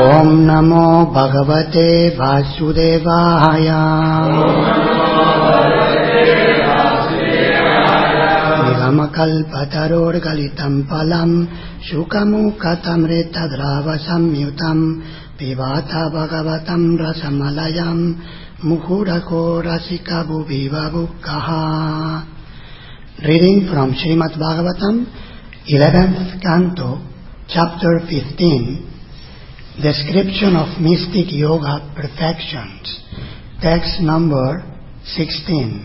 Om Namo Bhagavate Vasudevaya. Nigamakalpatarorgalitam palam Shukamukhatamritadrava samyutam Pivata Bhagavatam rasamalayam Muhurako rasika bhuviva bhukkaha. Reading from Srimad Bhagavatam, 11th Canto, Chapter 15, Description of Mystic Yoga Perfections, text number 16.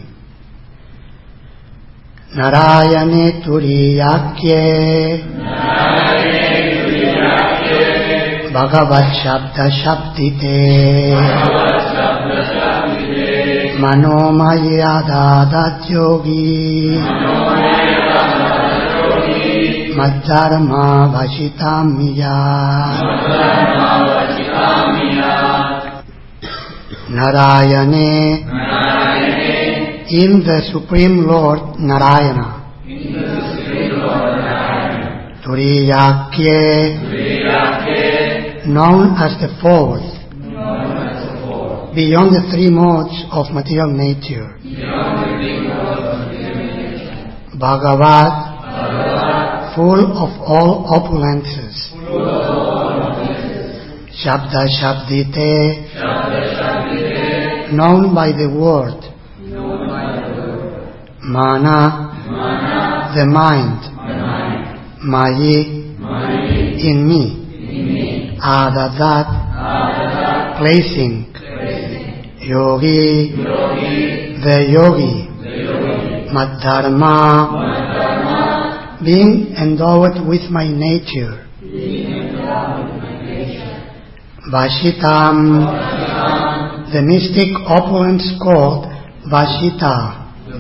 Narayane Turiyakye Bhagavat Shabda Shabdite Manomayadadat Yogi Madharma Vashitamya. Narayane, in the Supreme Lord Narayana. Turiyakye, known as the fourth, beyond the three modes of material nature. Bhagavat, full of all opulences. Shabda Shabdite, known by the word. Mana, the mind. Mayi, in me. Adadat, placing. Yogi, the yogi. Madharma, being endowed with my nature. Vashitam, the mystic opulence called Vashita.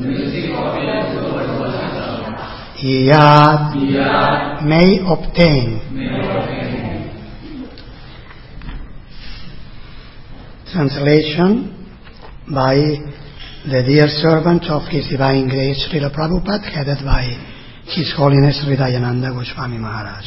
Iyad, may obtain. Translation by the dear servant of His Divine Grace, Srila Prabhupada, headed by His Holiness Hridayananda Goswami Maharaj.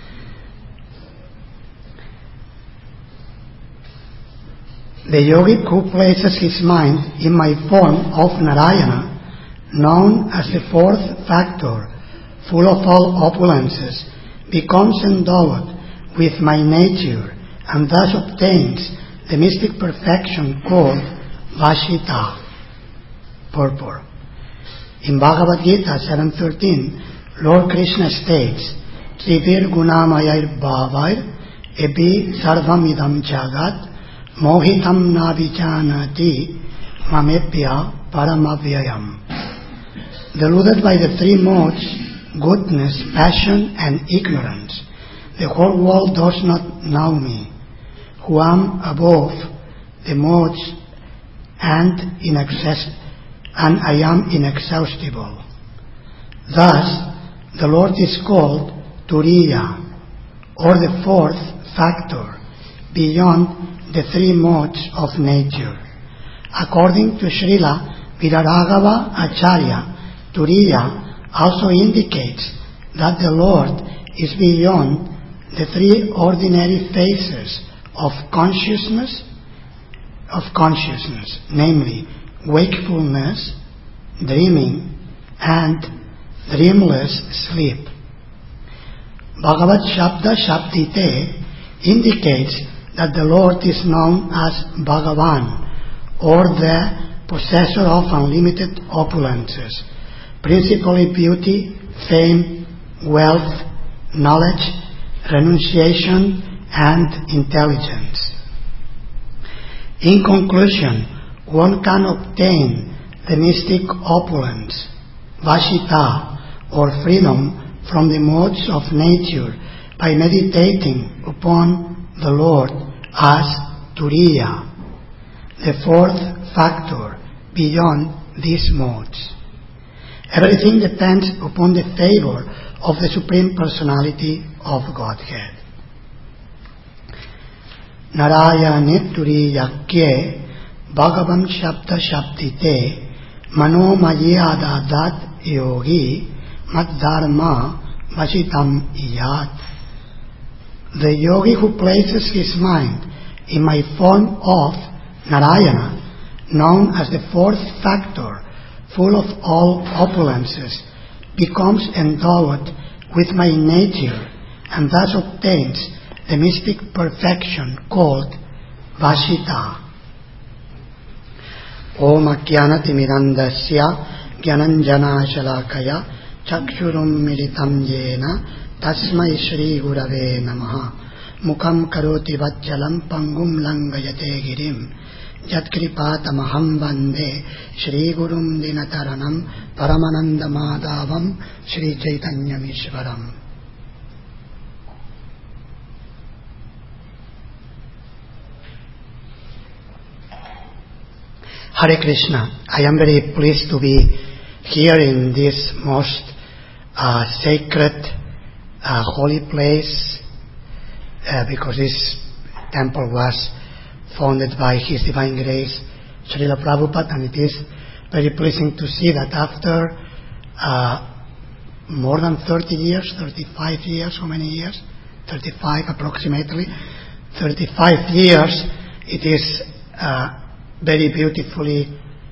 The yogic who places his mind in my form of Narayana, known as the fourth factor, full of all opulences, becomes endowed with my nature and thus obtains the mystic perfection called Vashita, purport. In Bhagavad Gita 7.13, Lord Krishna states, Trivir Gunamayar Bhavair Ebi Sarvam Idam Jagat Mohitam Navichanati Mamepya Paramavyayam. Deluded by the three modes, goodness, passion, and ignorance, the whole world does not know me, who am above the modes and I am inexhaustible. Thus, the Lord is called Turiya, or the fourth factor, beyond the three modes of nature. According to Srila Viraraghava Acharya, Turiya also indicates that the Lord is beyond the three ordinary phases of consciousness, namely wakefulness, dreaming, and dreamless sleep. Bhagavat Shabda Shabdite indicates that the Lord is known as Bhagavan, or the possessor of unlimited opulences, principally beauty, fame, wealth, knowledge, renunciation, and intelligence. In conclusion, one can obtain the mystic opulence, Vashita, or freedom from the modes of nature, by meditating upon the Lord as Turiya, the fourth factor beyond these modes. Everything depends upon the favor of the Supreme Personality of Godhead. Narayane Turiyakye Bhagavan Shabda Shabdite Manomaye Adadat Yogi Madharma Vashitam Iyat. The yogi who places his mind in my form of Narayana, known as the fourth factor, full of all opulences, becomes endowed with my nature and thus obtains the mystic perfection called Vashita. Om Ajnanatimidandasya Gyananjana Shalakaya Chakshurum Militam Yena Tasmai Shri Gurave Namaha Mukam Karoti Vajjalam Pangum Langayate Girim Yatkripatamaham Vande Shri Gurum Dinataranam Paramananda Madhavam Shri Chaitanya Mishwaram. Hare Krishna. I am very pleased to be here in this most sacred, holy place because this temple was founded by His Divine Grace, Srila Prabhupada, and it is very pleasing to see that after more than 30 years, 35 years, how many years? 35 approximately. 35 years, it is very beautifully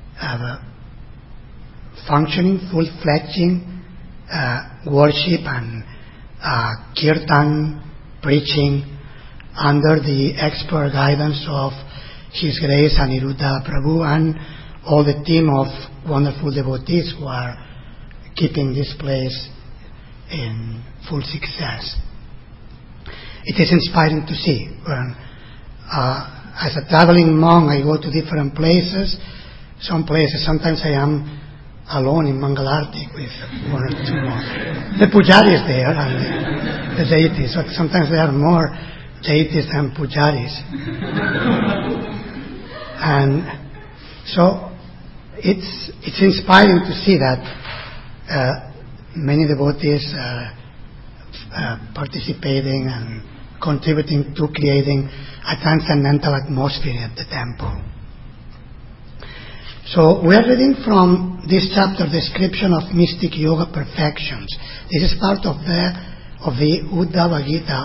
functioning, full-fledging worship and kirtan, preaching under the expert guidance of His Grace Aniruddha Prabhu and all the team of wonderful devotees who are keeping this place in full success. It is inspiring to see. When, as a traveling monk, I go to different places. Some places, sometimes I am alone in Mangalarti with one or two more. The pujaris there and the deities, but sometimes there are more deities than pujaris. And so it's inspiring to see that many devotees are participating and contributing to creating a transcendental atmosphere at the temple. So we are reading from this chapter description of mystic yoga perfections. This is part of the Uddhava Gita.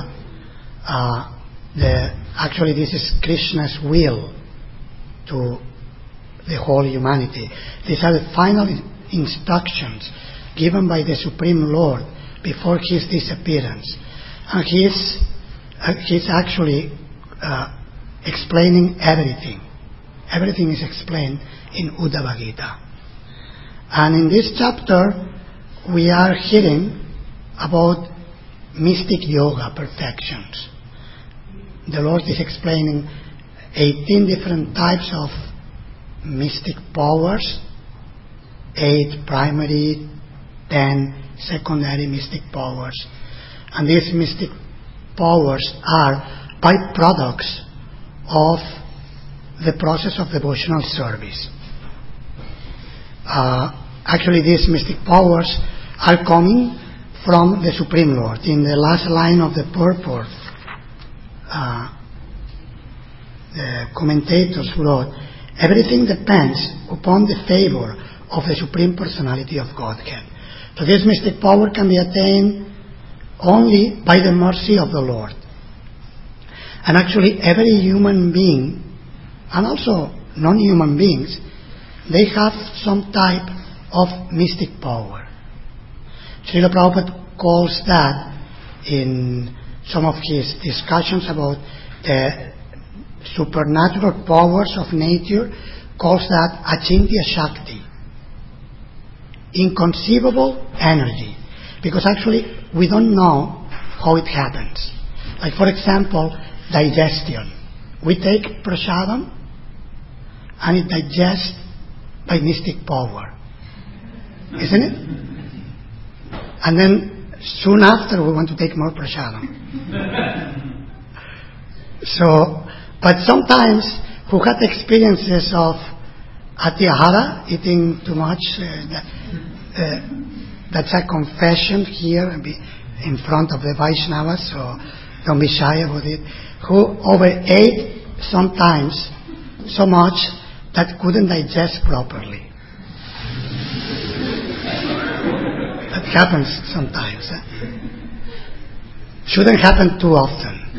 Actually, this is Krishna's will to the whole humanity. These are the final instructions given by the Supreme Lord before His disappearance. And He's actually explaining everything. Everything is explained in Uddhava Gita. And in this chapter, we are hearing about mystic yoga perfections. The Lord is explaining 18 different types of mystic powers, 8 primary, 10 secondary mystic powers. And these mystic powers are byproducts of the process of devotional service. Actually, these mystic powers are coming from the Supreme Lord. In the last line of the purport, the commentators wrote, everything depends upon the favor of the Supreme Personality of Godhead. So this mystic power can be attained only by the mercy of the Lord. And actually every human being, and also non-human beings, they have some type of mystic power. Srila Prabhupada calls that, in some of his discussions about the supernatural powers of nature, calls that Achintya Shakti, inconceivable energy. Because actually we don't know how it happens. Like, for example, digestion. We take prasadam and it digests by mystic power, isn't it? And then soon after we want to take more prasadam. So, but sometimes who had experiences of atyahara, eating too much, that's a confession here in front of the Vaishnavas, so don't be shy about it, who overate sometimes so much that couldn't digest properly. That happens sometimes. Shouldn't happen too often.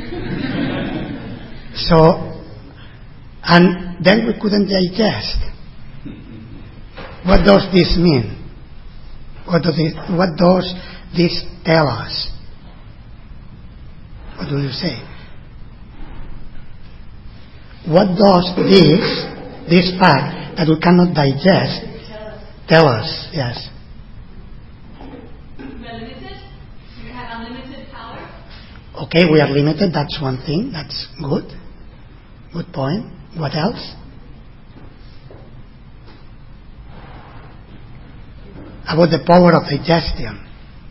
So, and then we couldn't digest. What does this mean? What does this tell us? What do you say? What does this fact that we cannot digest tell us? Yes. We're limited. We have unlimited power. Okay, we are limited. That's one thing. That's good. Good point. What else? About the power of digestion.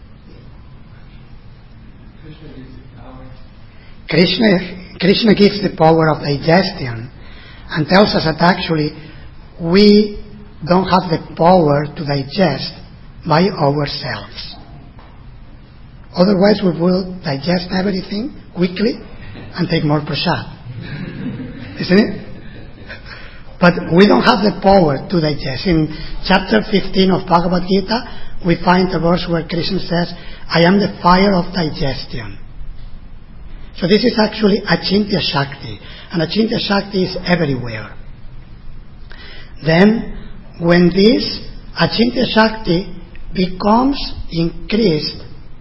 Krishna gives the power of digestion and tells us that actually we don't have the power to digest by ourselves. Otherwise we will digest everything quickly and take more prasad. Isn't it? But we don't have the power to digest. In chapter 15 of Bhagavad Gita, we find a verse where Krishna says, I am the fire of digestion. So this is actually Achintya Shakti. And Achintya Shakti is everywhere. Then, when this Achintya Shakti becomes increased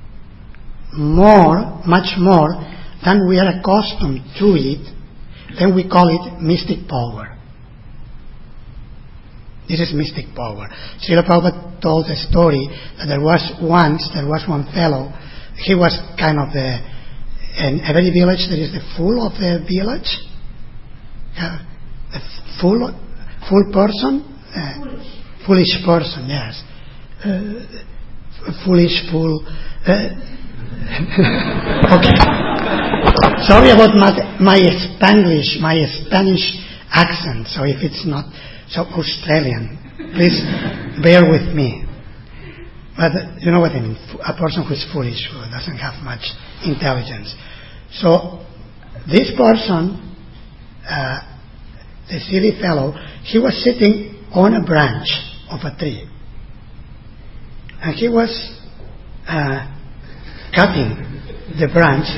much more than we are accustomed to it, then we call it mystic power. This is mystic power. Srila Prabhupada told a story that there was one fellow, he was kind of in every village there is the fool of the village. A fool person? Foolish person, yes. Foolish fool. Okay. Sorry about my Spanish accent, so if it's not so Australian, please bear with me. But you know what I mean, a person who is foolish, who doesn't have much intelligence. So this person, the silly fellow, he was sitting on a branch of a tree. And he was cutting the branch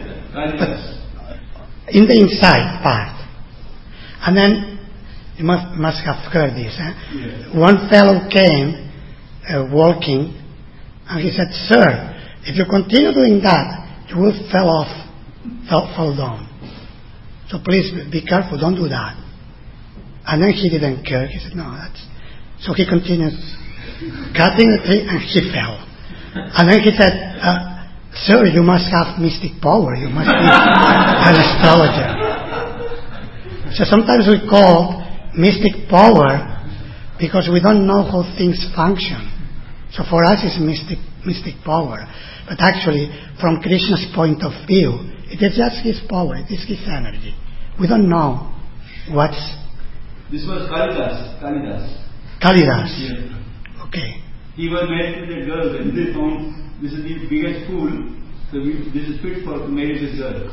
in the inside part. And then, you must have heard this. Yes. One fellow came walking, and he said, Sir, if you continue doing that, you will fall down. So please be careful, don't do that. And then he didn't care. He said, no, that's... So he continued cutting the tree, and he fell. And then he said, Sir, you must have mystic power. You must be an astrologer. So sometimes we call mystic power because we don't know how things function. So for us it's mystic power. But actually, from Krishna's point of view, it is just his power, it is his energy. We don't know what's... This was Kalidas. Kalidas. Yeah. Okay. He was married with a girl, and they found this is the biggest fool, so this is fit for to marry this girl.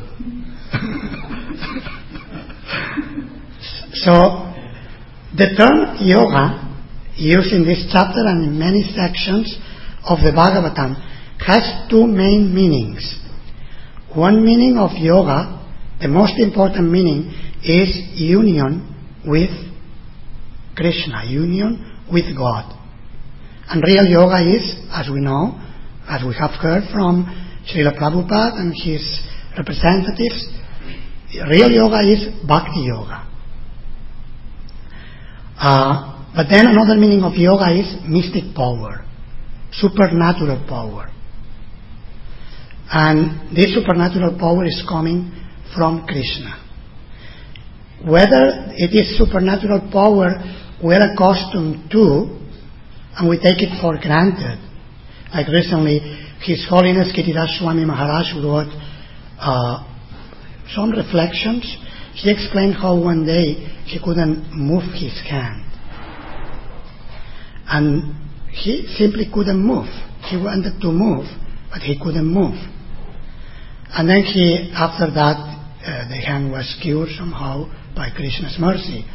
So, the term yoga, used in this chapter and in many sections of the Bhagavatam, has two main meanings. One meaning of yoga, the most important meaning, is union with Krishna, union with God. And real yoga is, as we know, as we have heard from Srila Prabhupada and his representatives, real yoga is bhakti yoga. But then another meaning of yoga is mystic power, supernatural power. And this supernatural power is coming from Krishna. Whether it is supernatural power we're accustomed to, and we take it for granted. Like recently, His Holiness Giriraj Swami Maharaj wrote some reflections. He explained how one day he couldn't move his hand. And he simply couldn't move. He wanted to move, but he couldn't move. And then after that, the hand was cured somehow by Krishna's mercy.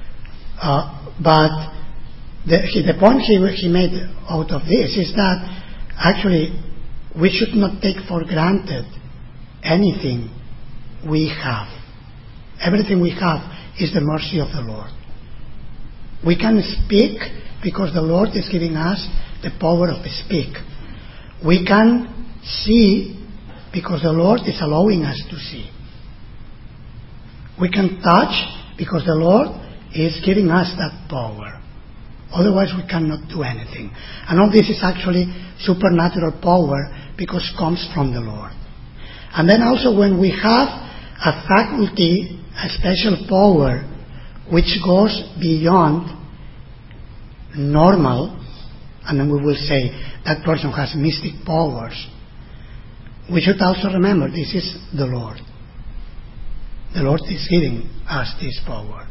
But the point he made out of this is that actually we should not take for granted anything we have. everything we have is the mercy of the Lord. We can speak because the Lord is giving us the power of speak. We can see because the Lord is allowing us to see. We can touch because the Lord is giving us that power. Otherwise we cannot do anything. And all this is actually supernatural power because it comes from the Lord. And then also when we have a faculty, a special power which goes beyond normal, and then we will say that person has mystic powers, we should also remember this is the Lord. The Lord is giving us this power.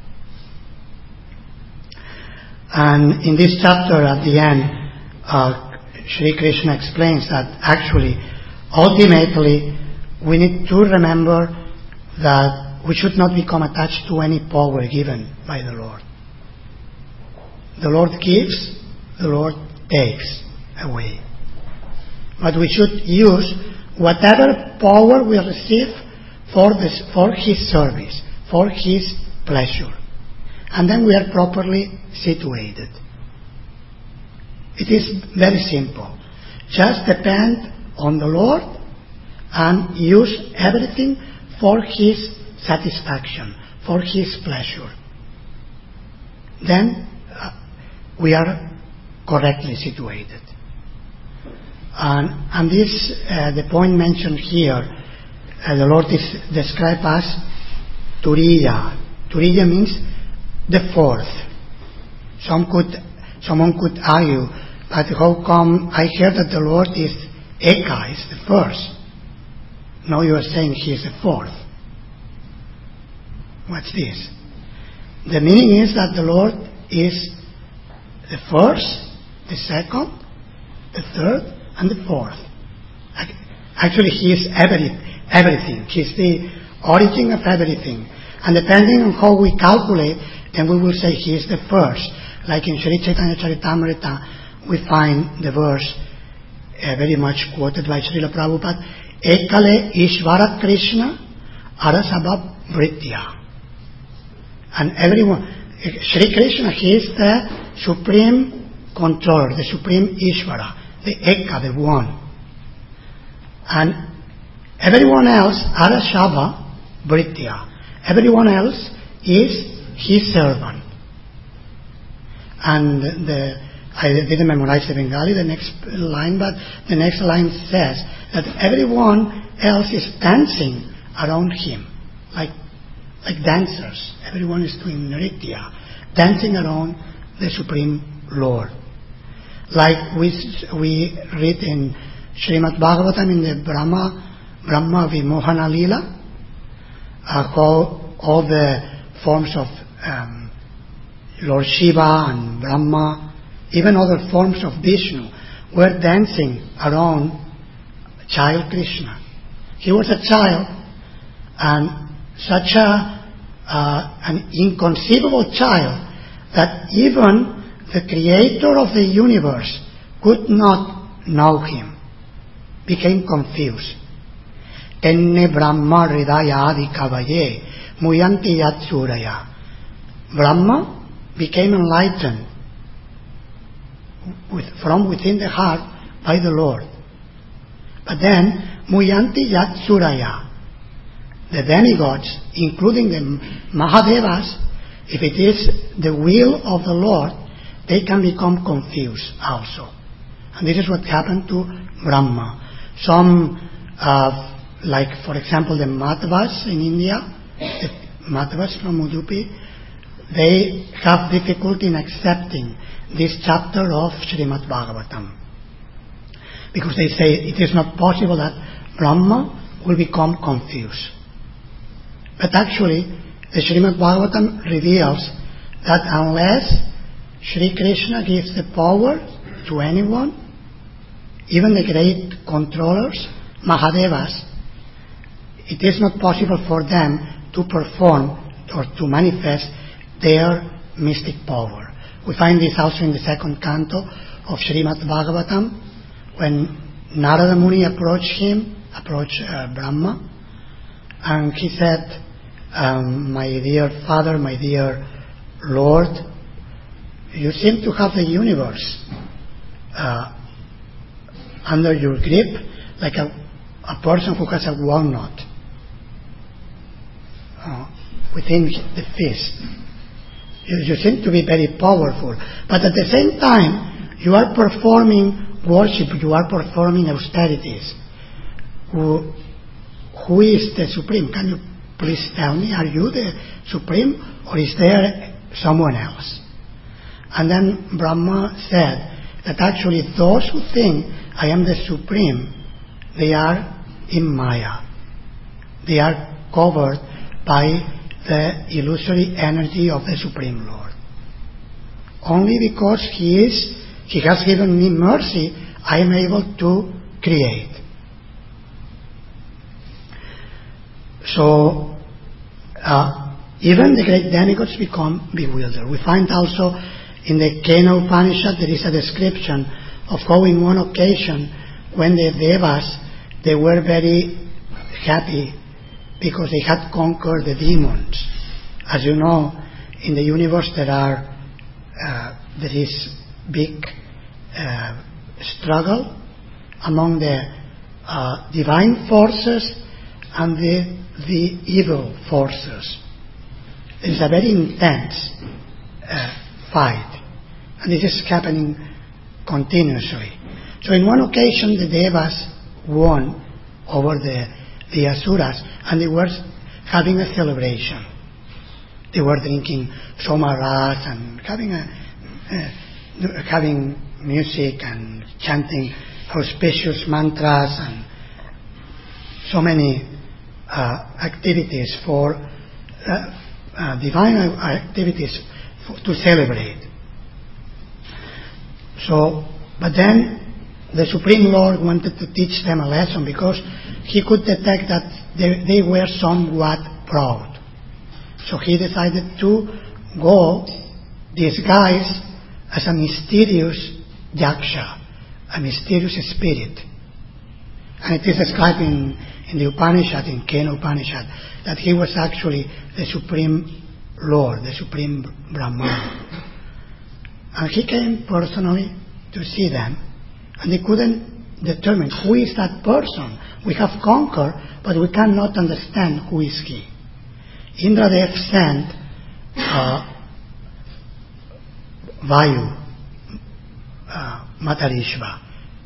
And in this chapter at the end, Sri Krishna explains that actually, ultimately, we need to remember that we should not become attached to any power given by the Lord. The Lord gives, the Lord takes away. But we should use whatever power we receive for His service, for His pleasure. And then we are properly situated. It is very simple. Just depend on the Lord and use everything for His satisfaction, for His pleasure. Then we are correctly situated. And this, the point mentioned here, the Lord is described as Turiya. Turiya means the fourth. Someone could argue, but how come I heard that the Lord is Eka, is the first? Now you are saying He is the fourth. What's this? The meaning is that the Lord is the first, the second, the third, and the fourth. Actually, He is everything. He is the origin of everything. And depending on how we calculate, then we will say He is the first. Like in Sri Chaitanya Charitamrita, we find the verse very much quoted by Srila Prabhupada, Ekale Ishvara Krishna Arasabha Vritya. And everyone, Sri Krishna, He is the supreme controller, the supreme Ishvara, the Eka, the one. And everyone else, Arasabha Vritya. Everyone else is His servant. And I didn't memorize the Bengali, the next line, but the next line says that everyone else is dancing around Him, like dancers. Everyone is doing nritya, dancing around the Supreme Lord. Like we read in Srimad Bhagavatam in the Brahma Vimohana Lila, how all the forms of Lord Shiva and Brahma, even other forms of Vishnu, were dancing around child Krishna. He was a child, and such an inconceivable child that even the creator of the universe could not know him, became confused. Tenne Brahma Hridaya Adi Kavaye Muyanti Yatsuraya. Brahma became enlightened from within the heart by the Lord. But then, Muyanti Yatsuraya, the demigods, including the Mahadevas, if it is the will of the Lord, they can become confused also. And this is what happened to Brahma. Some, like for example the Madhvas in India, the Madhvas from Udupi, they have difficulty in accepting this chapter of Srimad Bhagavatam. Because they say it is not possible that Brahma will become confused. But actually, the Srimad Bhagavatam reveals that unless Sri Krishna gives the power to anyone, even the great controllers, Mahadevas, it is not possible for them to perform or to manifest their mystic power. We find this also in the second canto of Srimad Bhagavatam, when Narada Muni approached Brahma, and he said, my dear Father, my dear Lord, you seem to have the universe under your grip like a person who has a walnut within the fist. You seem to be very powerful, but at the same time you are performing worship, you are performing austerities. Who is the Supreme? Can you please tell me, are you the Supreme or is there someone else? And then Brahma said that actually those who think I am the Supreme, they are in Maya. They are covered by the illusory energy of the Supreme Lord. Only because He has given me mercy, I am able to create. So, even the great demigods become bewildered. We find also in the Kena Upanishad there is a description of how in one occasion when the Devas, they were very happy because they had conquered the demons. As you know, in the universe there is big struggle among the divine forces and the evil forces. It is a very intense fight, and this is happening continuously. So in one occasion the Devas won over the Asuras, and they were having a celebration. They were drinking somaras and having music and chanting auspicious mantras and so many activities for divine activities to celebrate. So, but then the Supreme Lord wanted to teach them a lesson because He could detect that they were somewhat proud. So He decided to go disguised as a mysterious yaksha, a mysterious spirit. And it is described in the Upanishad, in Kena Upanishad, that he was actually the Supreme Lord, the Supreme Brahman. And he came personally to see them, and they couldn't determine who is that person. We have conquered, but we cannot understand who is he. Indradev sent Vayu, Matarishva,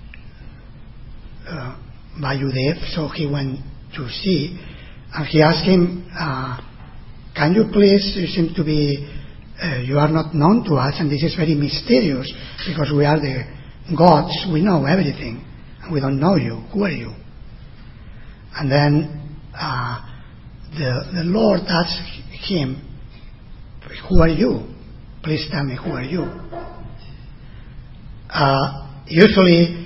Vayudev, so he went to see, and he asked him, can you please, you seem to be, you are not known to us, and this is very mysterious, because we are the gods, we know everything, and we don't know you, who are you? And then the Lord asked him, who are you? Please tell me, who are you? Usually,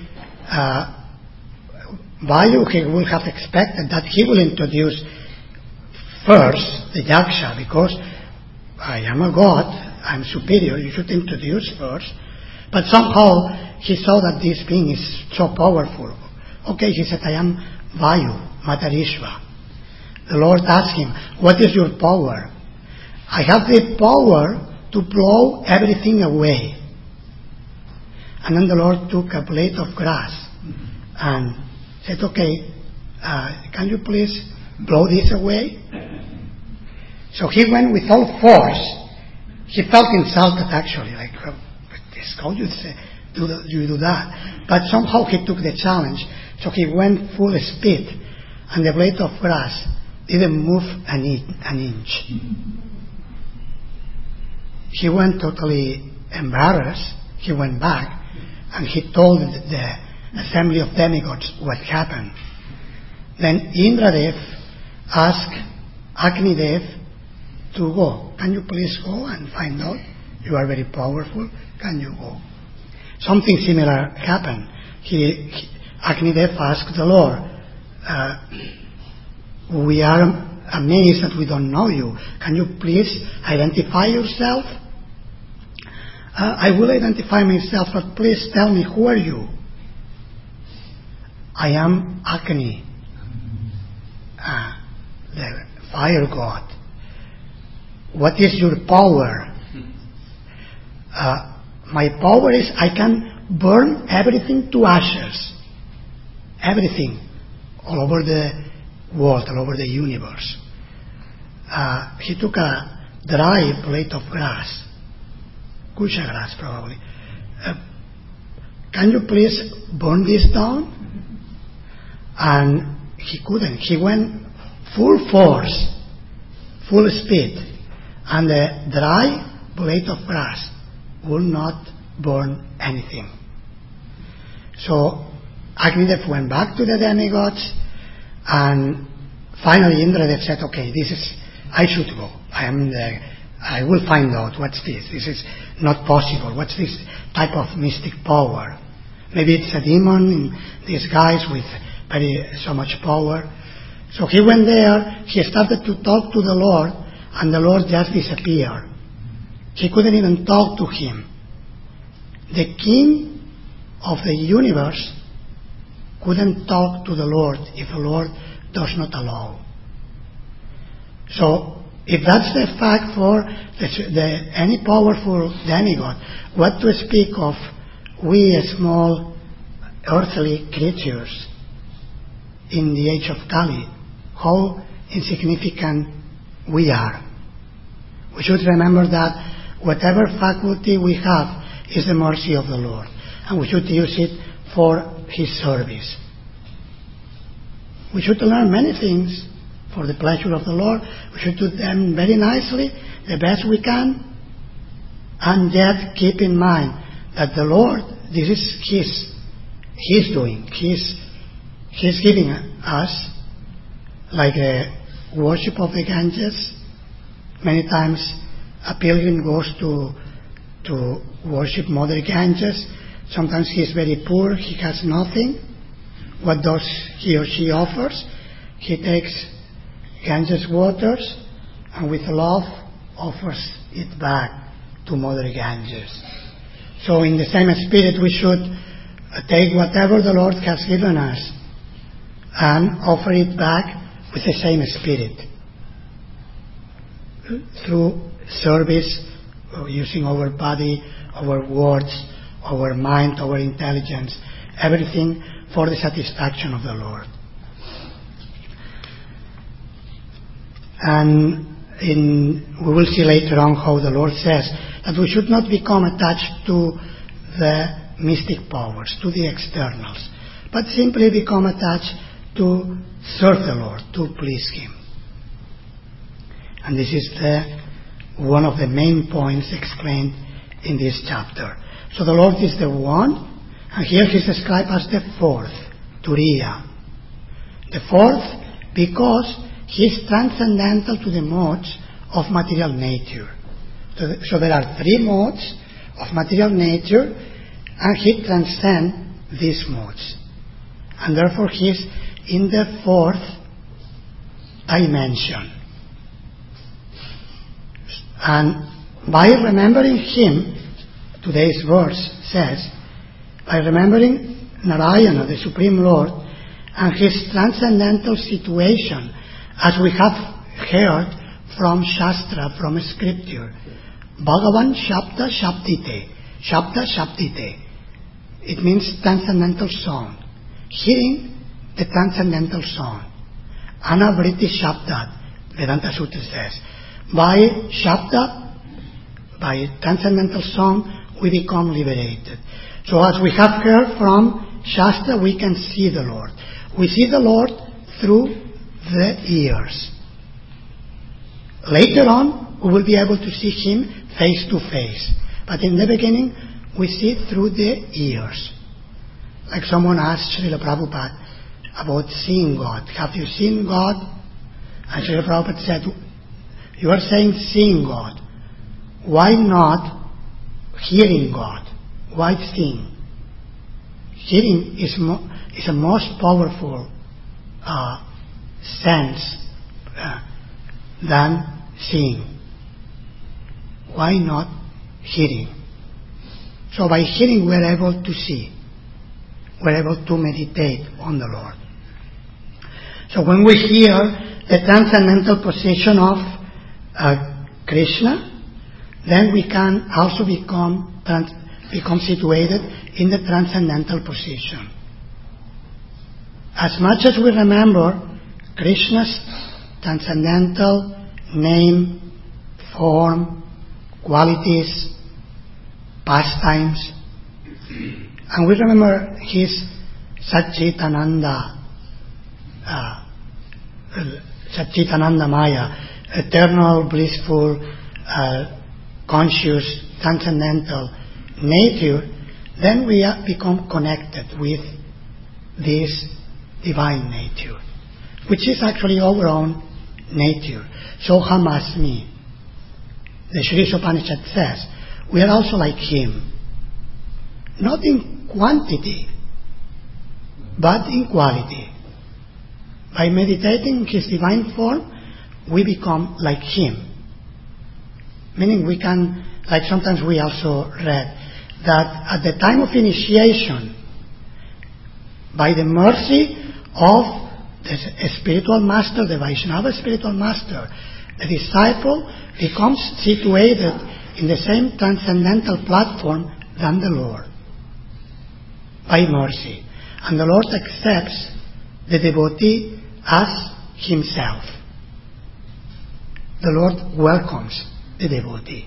Vayu, he would have expected that he will introduce first the yaksha, because I am a god, I'm superior, you should introduce first. But somehow he saw that this being is so powerful. Okay, he said, I am Vayu, Matarishva. The Lord asked him, what is your power? I have the power to blow everything away. And then the Lord took a blade of grass and said, okay, can you please blow this away? So he went with all force. He felt insulted actually, like, how you do that? But somehow he took the challenge. So he went full speed, and the blade of grass didn't move an inch. He went totally embarrassed. He went back, and he told the assembly of demigods what happened. Then Indradev asked Agnidev to go. Can you please go and find out? You are very powerful. Can you go? Something similar happened. Agnidev asked the Lord, we are amazed that we don't know you. Can you please identify yourself? I will identify myself, but please tell me, who are you? I am Agni, the fire god. what is your power? My power is I can burn everything to ashes. Everything. All over the world, all over the universe. He took a dry blade of grass. Kusha grass, probably. Can you please burn this down? And he couldn't. He went full force, full speed, and the dry blade of grass will not burn anything. So Agnidev went back to the demigods, and finally Indradev said, okay, I should go. I will find out what's this. This is not possible. What's this type of mystic power? Maybe it's a demon in disguise with so much power. So he went there, he started to talk to the Lord, and the Lord just disappeared. He couldn't even talk to him. The king of the universe couldn't talk to the Lord if the Lord does not allow. So, if that's the fact for any powerful demigod, what to speak of we small earthly creatures in the age of Kali, how insignificant we are. We should remember that whatever faculty we have is the mercy of the Lord, and we should use it for His service. We should learn many things for the pleasure of the Lord. We should do them very nicely, the best we can, and yet keep in mind that the Lord, this is His doing. He's giving us, like a worship of the Ganges. Many times a pilgrim goes to worship Mother Ganges. Sometimes he is very poor, he has nothing. What does he or she offers? He takes Ganges waters and with love offers it back to Mother Ganges. So in the same spirit we should take whatever the Lord has given us and offer it back with the same spirit. Through service, using our body, our words, our mind, our intelligence, everything for the satisfaction of the Lord. And we will see later on how the Lord says that we should not become attached to the mystic powers, to the externals, but simply become attached to serve the Lord, to please Him. And this is one of the main points explained in this chapter. So the Lord is the one, and here He is described as the fourth, Turiya. The fourth because He is transcendental to the modes of material nature. So there are three modes of material nature, and He transcends these modes. And therefore He is in the fourth dimension. And by remembering Him, today's verse says, by remembering Narayana, the Supreme Lord, and His transcendental situation, as we have heard from Shastra, from Scripture, Bhagavan Shabda Shabdite. Shabda Shabdite. It means transcendental sound. Hearing the transcendental sound. Anavriti Shabdat, Vedanta Sutra says. By Shabda, by transcendental sound, we become liberated. So as we have heard from Shastra, we can see the Lord. We see the Lord through the ears. Later on, we will be able to see Him face to face. But in the beginning, we see through the ears. Like someone asked Srila Prabhupada about seeing God. Have you seen God? And Srila Prabhupada said, you are saying seeing God. Why not hearing God? Why seeing? Hearing is a most powerful sense than seeing. Why not hearing? So by hearing we are able to see. We are able to meditate on the Lord. So when we hear the transcendental position of Krishna, then we can also become situated in the transcendental position. As much as we remember Krishna's transcendental name, form, qualities, pastimes, and we remember his Satchitananda Maya, eternal, blissful, conscious, transcendental nature, then we become connected with this divine nature, which is actually our own nature. Soham Asmi. The Shri Upanishad says, we are also like him, not in quantity, but in quality. By meditating his divine form, we become like him. Meaning we can, like sometimes we also read, that at the time of initiation, by the mercy of the spiritual master, the Vaishnava spiritual master, the disciple becomes situated in the same transcendental platform than the Lord, by mercy. And the Lord accepts the devotee as himself. The Lord welcomes the devotee.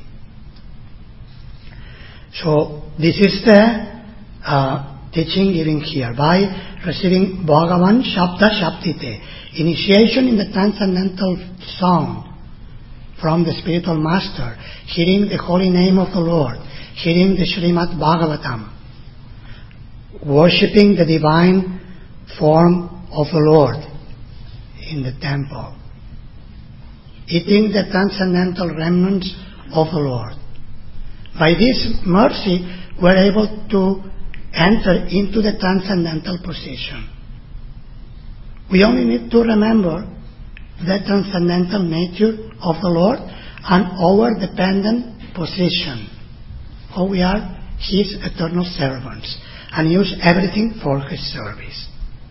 So this is the teaching given here by receiving Bhagavan Shabda Shabdite, initiation in the transcendental sound from the spiritual master, hearing the holy name of the Lord, hearing the Srimad Bhagavatam, worshipping the divine form of the Lord in the temple, eating the transcendental remnants of the Lord. By this mercy, we're able to enter into the transcendental position. We only need to remember the transcendental nature of the Lord and our dependent position. How we are His eternal servants and use everything for His service.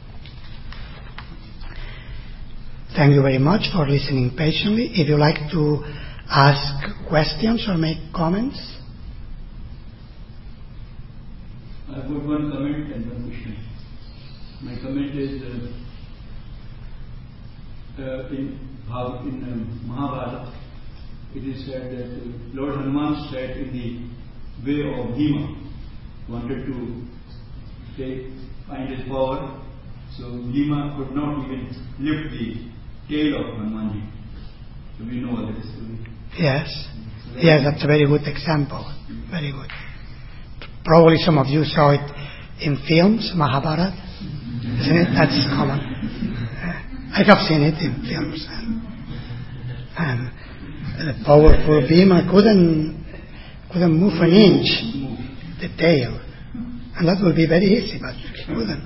Thank you very much for listening patiently. If you like to ask questions or make comments. I've got one comment and one question. My comment is in Mahabharata, it is said that Lord Hanuman sat in the way of Bhima, wanted to find his power, so Bhima could not even lift the tail of Hanumanji. So we know that story. Yes. Yes, that's a very good example. Very good. Probably some of you saw it in films, Mahabharata. Isn't it? That's common. I have seen it in films. And the powerful Bhima couldn't move an inch, the tail. And that would be very easy, but he couldn't.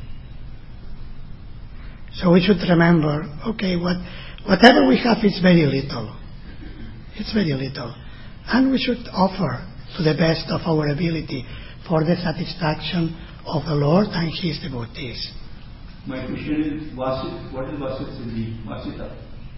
So we should remember, okay, whatever we have is very little. It's very little. And we should offer to the best of our ability for the satisfaction of the Lord and His devotees. My question is, what is Vasit Siddhi? Vasita?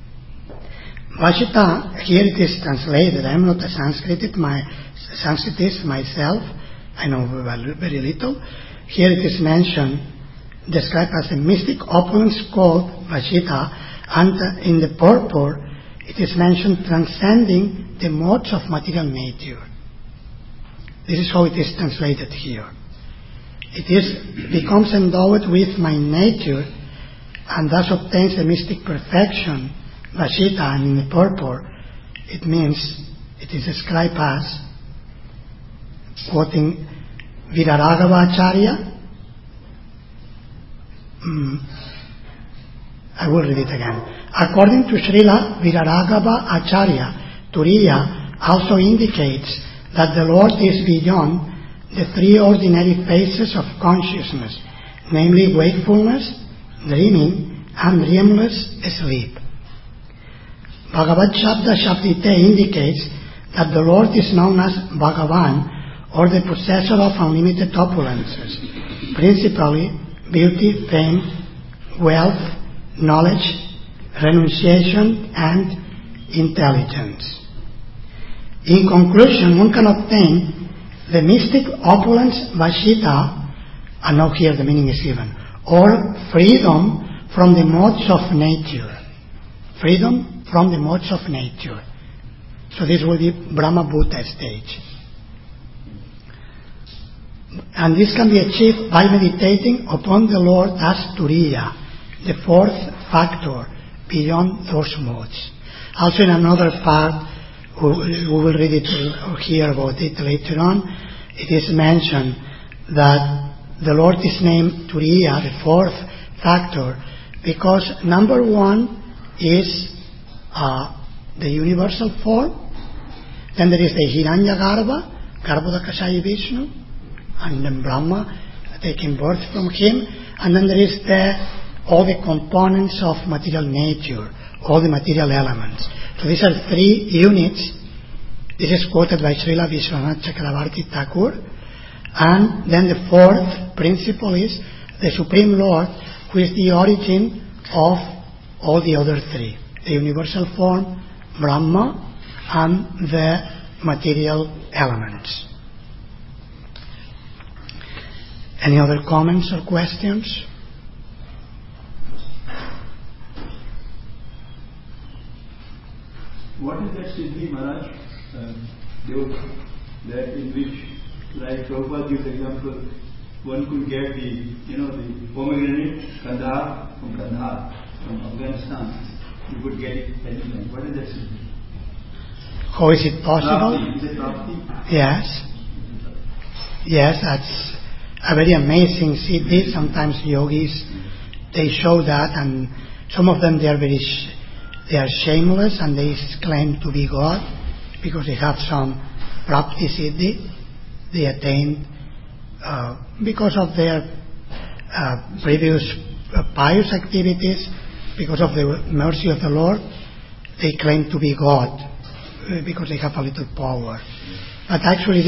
Vasita, here it is translated. I am not a Sanskritist myself. I know very little. Here it is mentioned, described as a mystic opulence called Vasita, and in the purport it is mentioned transcending the modes of material nature. This is how it is translated here. It becomes endowed with my nature and thus obtains the mystic perfection, Vasita, and in the purport it means, it is described as, quoting Viraraghava Acharya, I will read it again. According to Srila Viraraghava Acharya, Turiya also indicates that the Lord is beyond the three ordinary phases of consciousness, namely wakefulness, dreaming, and dreamless sleep. Bhagavad Shabda Shabdite indicates that the Lord is known as Bhagavan, or the possessor of unlimited opulences, principally beauty, fame, wealth, knowledge, renunciation, and intelligence. In conclusion, one can obtain the mystic opulence Vashita, and now here the meaning is given, or freedom from the modes of nature. Freedom from the modes of nature. So this will be Brahma Bhuta stage. And this can be achieved by meditating upon the Lord as Turiya, the fourth factor beyond those modes. Also in another part, we will read it or hear about it later on, it is mentioned that the Lord is named Turiya, the fourth factor, because number one is the universal form, then there is the Hiranyagarbha, Garbhodakashayi Vishnu, and then Brahma taking birth from him, and then there is all the components of material nature, all the material elements. So these are three units. This is quoted by Srila Vishwanath Chakravarti Thakur. And then the fourth principle is the Supreme Lord, who is the origin of all the other three. The universal form, Brahma, and the material elements. Any other comments or questions? What is that Siddhi, Maharaj? That in which, like Prabhupada gives example, one could get the pomegranate Kandahar from Afghanistan. You could get it anytime. What is that Siddhi? How is it possible? Prapti. Is it Prapti? Yes. Yes, that's a very amazing siddhi. Sometimes yogis, they show that, and some of them they are shameless and they claim to be God because they have some prapti siddhi they attained because of their previous pious activities, because of the mercy of the Lord. They claim to be God because they have a little power. But actually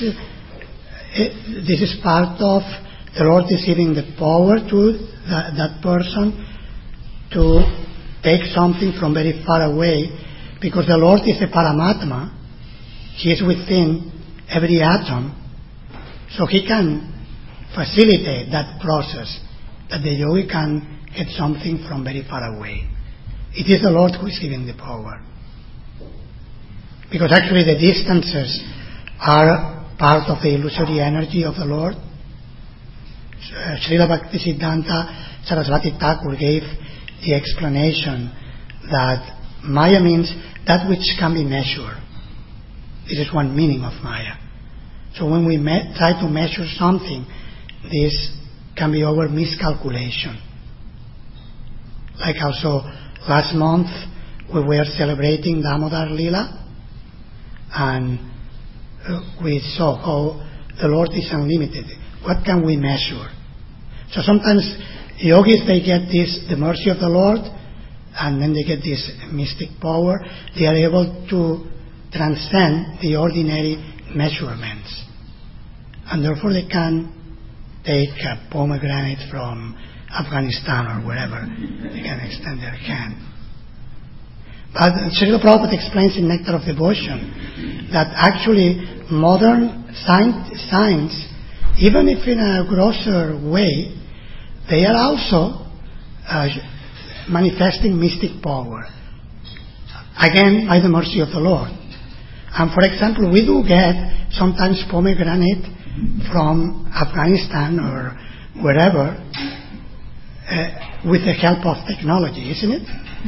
this is part of the Lord is giving the power to that person to take something from very far away, because the Lord is a Paramatma. He is within every atom, so He can facilitate that process, that the yogi can get something from very far away. It is the Lord who is giving the power. Because actually the distances are part of the illusory energy of the Lord. Srila Bhaktisiddhanta Saraswati Thakur gave the explanation that Maya means that which can be measured. This is one meaning of Maya. So when we try to measure something, this can be our miscalculation. Like also last month we were celebrating Damodar Lila, and we saw how the Lord is unlimited. What can we measure? So sometimes yogis, they get the mercy of the Lord, and then they get this mystic power. They are able to transcend the ordinary measurements, and therefore they can take a pomegranate from Afghanistan or wherever. They can extend their hand. But Srila Prabhupada explains in Nectar of Devotion that actually modern science, even if in a grosser way, they are also manifesting mystic power, again by the mercy of the Lord. And for example, we do get sometimes pomegranate from Afghanistan or wherever with the help of technology, isn't it?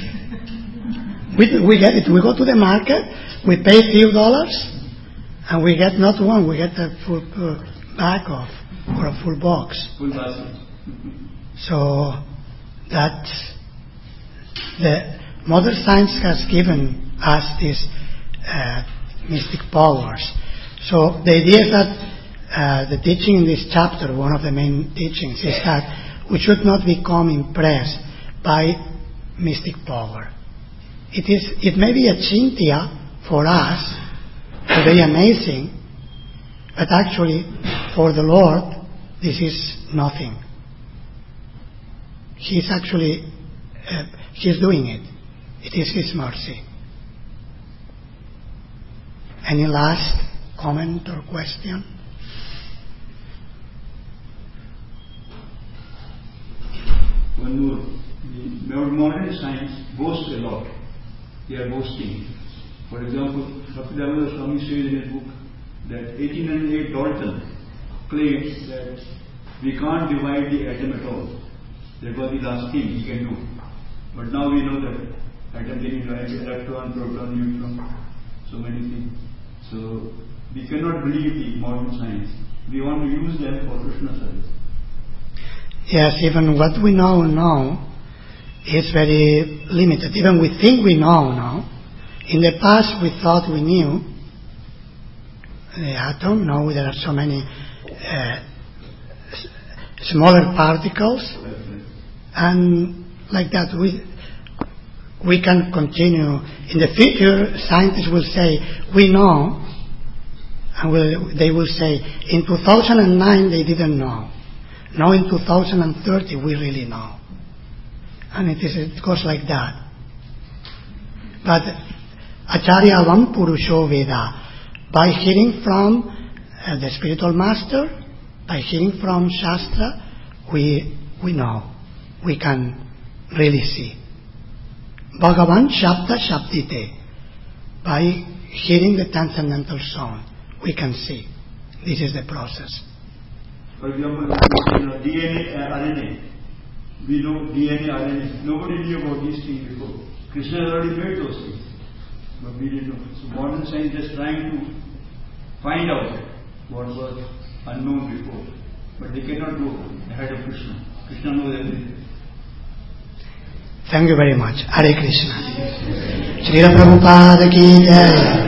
We get it. We go to the market, we pay a few dollars, and we get not one, we get a full bag of, or a full box. Full basket. So that the modern science has given us these mystic powers. So the idea is that the teaching in this chapter, one of the main teachings, is that we should not become impressed by mystic power. It may be a chintia for us, very amazing, but actually for the Lord this is nothing. He's actually He's doing it. It is His mercy. Any last comment or question? One more. The modern science boasts a lot. They are boasting. For example, Bhaktivedanta Swami says in his book that 1808 Dalton claims that we can't divide the atom at all. That was the last thing he can do. But now we know that atom can be divided, electron, proton, neutron, so many things. So we cannot believe the modern science. We want to use them for Krishna service. Yes, even what we know now is very limited. Even we think we know now. In the past we thought we knew the atom. Now there are so many smaller particles, and like that we can continue. In the future, scientists will say, we know, and they will say, in 2009 they didn't know. Now in 2030 we really know. And it goes like that. But Acharya Vam Purusho Veda, by hearing from the spiritual master, by hearing from Shastra, we know, we can really see. Bhagavan Shabda Shabdite, by hearing the transcendental sound, we can see. This is the process. For example, DNA, RNA. We know DNA, RNA. Nobody knew about these things before. Krishna already made those things, but we didn't know. So modern science is trying to find out what was unknown before, but they cannot go ahead of Krishna. Krishna knows everything. Thank you very much. Hare Krishna. Srila Prabhupada ki jai.